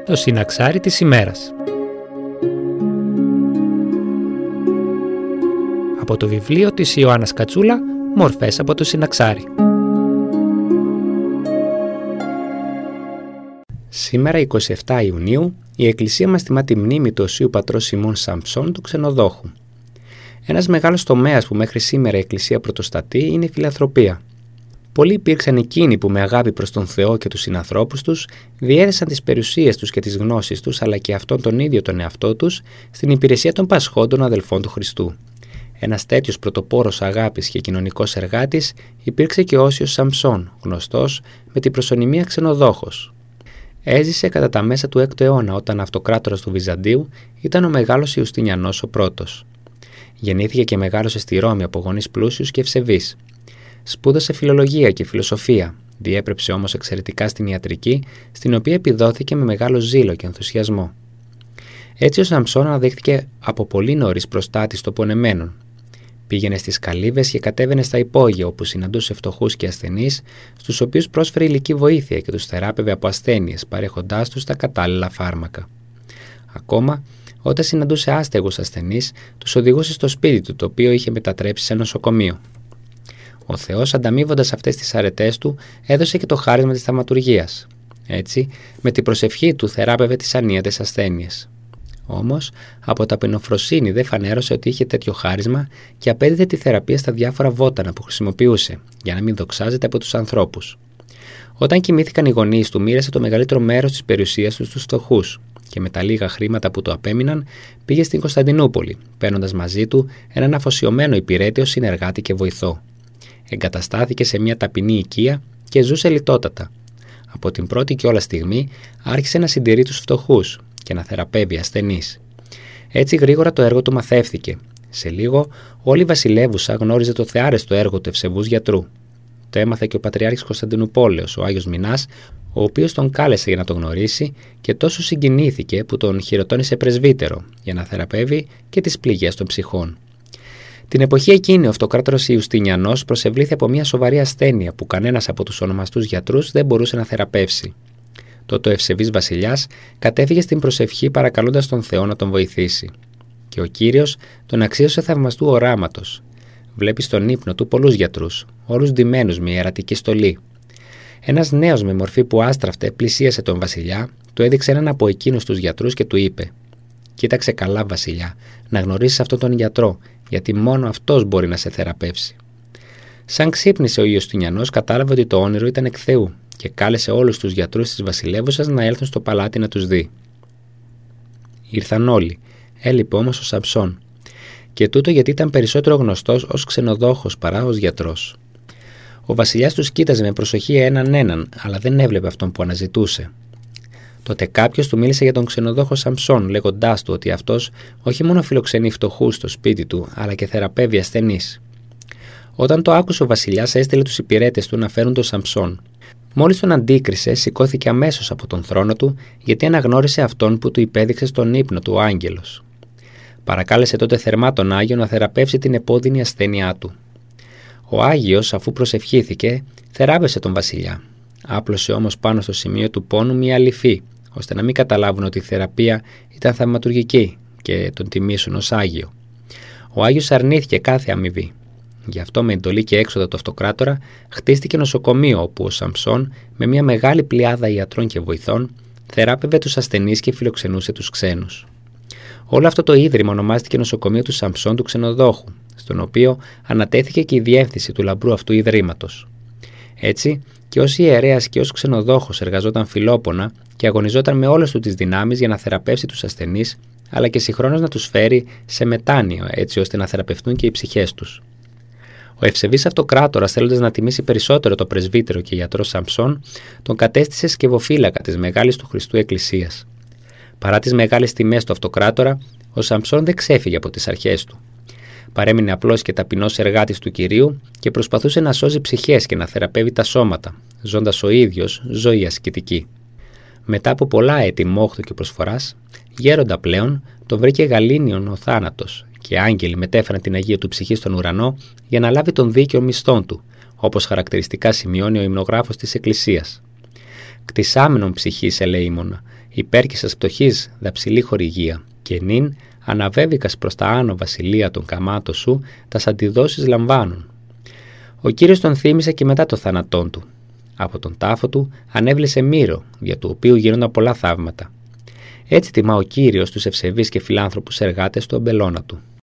Το συναξάρι της ημέρας. Από το βιβλίο της Ιωάννας Κατσούλα, «Μορφές από το συναξάρι». Σήμερα, 27 Ιουνίου, η Εκκλησία μας τιμά τη μνήμη του Οσίου Πατρός Σιμών Σαμψών του Ξενοδόχου. Ένας μεγάλος τομέας που μέχρι σήμερα η Εκκλησία πρωτοστατεί είναι η φιλανθρωπία. Πολλοί υπήρξαν εκείνοι που με αγάπη προς τον Θεό και τους συνανθρώπους τους διέδεσαν τις περιουσίες τους και τις γνώσεις τους, αλλά και αυτόν τον ίδιο τον εαυτό τους, στην υπηρεσία των πασχόντων αδελφών του Χριστού. Ένας τέτοιος πρωτοπόρος αγάπης και κοινωνικός εργάτης υπήρξε και ο Όσιος Σαμψών, γνωστός με την προσωνυμία Ξενοδόχος. Έζησε κατά τα μέσα του 6ου αιώνα, όταν αυτοκράτορας του Βυζαντίου ήταν ο μεγάλος Ιουστινιανός ο πρώτος. Γεννήθηκε και μεγάλωσε στη Ρώμη από γονείς πλούσιους και ευσεβείς. Σπούδασε φιλολογία και φιλοσοφία, διέπρεψε όμως εξαιρετικά στην ιατρική, στην οποία επιδόθηκε με μεγάλο ζήλο και ενθουσιασμό. Έτσι ο Σαμψών αναδείχθηκε από πολύ νωρίς προστάτης των πονεμένων. Πήγαινε στις καλύβες και κατέβαινε στα υπόγεια, όπου συναντούσε φτωχούς και ασθενείς, στους οποίους πρόσφερε υλική βοήθεια και τους θεράπευε από ασθένειες, παρέχοντάς τους τα κατάλληλα φάρμακα. Ακόμα, όταν συναντούσε άστεγους ασθενείς, τους οδηγούσε στο σπίτι του, το οποίο είχε μετατρέψει σε νοσοκομείο. Ο Θεός, ανταμείβοντας αυτές τις αρετές του, έδωσε και το χάρισμα της θαυματουργίας. Έτσι, με την προσευχή του θεράπευε τις ανίατες ασθένειες. Όμως, από ταπεινοφροσύνη δεν φανέρωσε ότι είχε τέτοιο χάρισμα και απέδιδε τη θεραπεία στα διάφορα βότανα που χρησιμοποιούσε, για να μην δοξάζεται από τους ανθρώπους. Όταν κοιμήθηκαν οι γονείς του, μοίρασε το μεγαλύτερο μέρος της περιουσίας του στους φτωχούς και με τα λίγα χρήματα που του απέμειναν πήγε στην Κωνσταντινούπολη, παίρνοντας μαζί του έναν αφοσιωμένο υπηρέτη ως συνεργάτη και βοηθό. Εγκαταστάθηκε σε μια ταπεινή οικία και ζούσε λιτότατα. Από την πρώτη και όλα στιγμή άρχισε να συντηρεί τους φτωχούς και να θεραπεύει ασθενείς. Έτσι γρήγορα το έργο του μαθεύθηκε. Σε λίγο όλη η βασιλεύουσα γνώριζε το θεάρεστο έργο του ευσεβούς γιατρού. Το έμαθε και ο Πατριάρχης Κωνσταντινουπόλεως, ο Άγιος Μινάς, ο οποίος τον κάλεσε για να τον γνωρίσει και τόσο συγκινήθηκε που τον χειροτώνησε πρεσβύτερο για να θεραπεύει και τις πληγές των ψυχών. Την εποχή εκείνη ο αυτοκράτορας Ιουστινιανός προσευλήθη από μια σοβαρή ασθένεια που κανένας από τους ονομαστούς γιατρούς δεν μπορούσε να θεραπεύσει. Τότε ο ευσεβής βασιλιάς κατέφυγε στην προσευχή παρακαλώντας τον Θεό να τον βοηθήσει. Και ο Κύριος τον αξίωσε θαυμαστού οράματος. Βλέπει στον ύπνο του πολλούς γιατρούς, όλους ντυμένους με ιερατική στολή. Ένας νέος με μορφή που άστραφτε πλησίασε τον βασιλιά, του έδειξε έναν από εκείνους τους γιατρούς και του είπε: «Κοίταξε καλά, βασιλιά, να γνωρίσεις αυτόν τον γιατρό, γιατί μόνο αυτός μπορεί να σε θεραπεύσει». Σαν ξύπνησε ο Ιουστινιανός, κατάλαβε ότι το όνειρο ήταν εκ Θεού και κάλεσε όλους τους γιατρούς της βασιλεύουσας να έλθουν στο παλάτι να τους δει. Ήρθαν όλοι, έλειπε όμως ο Σαμψών. Και τούτο γιατί ήταν περισσότερο γνωστός ως ξενοδόχος παρά ως γιατρός. Ο βασιλιάς τους κοίταζε με προσοχή έναν, αλλά δεν έβλεπε αυτόν που αναζητούσε. Τότε κάποιος του μίλησε για τον ξενοδόχο Σαμψών, λέγοντάς του ότι αυτός όχι μόνο φιλοξενεί φτωχούς στο σπίτι του, αλλά και θεραπεύει ασθενείς. Όταν το άκουσε ο βασιλιάς, έστειλε τους υπηρέτες του να φέρουν τον Σαμψών. Μόλις τον αντίκρισε, σηκώθηκε αμέσως από τον θρόνο του, γιατί αναγνώρισε αυτόν που του υπέδειξε στον ύπνο του ο άγγελος. Παρακάλεσε τότε θερμά τον Άγιο να θεραπεύσει την επώδυνη ασθένειά του. Ο Άγιος, αφού προσευχήθηκε, θεράπευσε τον βασιλιά. Άπλωσε όμως πάνω στο σημείο του πόνου μια λυφή, ώστε να μην καταλάβουν ότι η θεραπεία ήταν θαυματουργική και τον τιμήσουν ως Άγιο. Ο Άγιος αρνήθηκε κάθε αμοιβή. Γι' αυτό με εντολή και έξοδα του αυτοκράτορα χτίστηκε νοσοκομείο, όπου ο Σαμψών με μια μεγάλη πλειάδα ιατρών και βοηθών θεράπευε τους ασθενείς και φιλοξενούσε τους ξένους. Όλο αυτό το ίδρυμα ονομάστηκε νοσοκομείο του Σαμψών του Ξενοδόχου, στον οποίο ανατέθηκε και η διεύθυνση του λαμπρού αυτού ιδρύματος. Έτσι, και ως ιερέας και ως ξενοδόχος εργαζόταν φιλόπονα και αγωνιζόταν με όλες του τις δυνάμεις για να θεραπεύσει τους ασθενείς, αλλά και συγχρόνως να τους φέρει σε μετάνοια, έτσι ώστε να θεραπευτούν και οι ψυχές τους. Ο ευσεβής αυτοκράτορας, θέλοντας να τιμήσει περισσότερο το πρεσβύτερο και γιατρό Σαμψών, τον κατέστησε σκευοφύλακα της μεγάλης του Χριστού Εκκλησίας. Παρά τις μεγάλες τιμές του αυτοκράτορα, ο Σαμψών δεν ξέφυγε από τις αρχές του. Παρέμεινε απλός και ταπεινός εργάτης του Κυρίου και προσπαθούσε να σώζει ψυχές και να θεραπεύει τα σώματα, ζώντας ο ίδιος ζωή ασκητική. Μετά από πολλά έτη μόχθου και προσφοράς, γέροντα πλέον, τον βρήκε γαλήνιον ο θάνατος και άγγελοι μετέφεραν την Αγία του ψυχή στον ουρανό για να λάβει τον δίκαιο μισθόν του, όπως χαρακτηριστικά σημειώνει ο υμνογράφος της Εκκλησίας. κτισάμενον ψυχής ελεήμονα, υπέρκησας πτωχής δαψιλή χορηγία, και νυν αναβέβηκας προς τα άνω βασιλεία των καμάτων σου, τας αντιδόσεις λαμβάνουν. Ο Κύριος τον θύμισε και μετά το θάνατόν του. Από τον τάφο του ανέβλεσε μύρο, για του οποίου γίνονταν πολλά θαύματα. Έτσι τιμά ο Κύριος τους ευσεβείς και φιλάνθρωπους εργάτες του αμπελώνα του.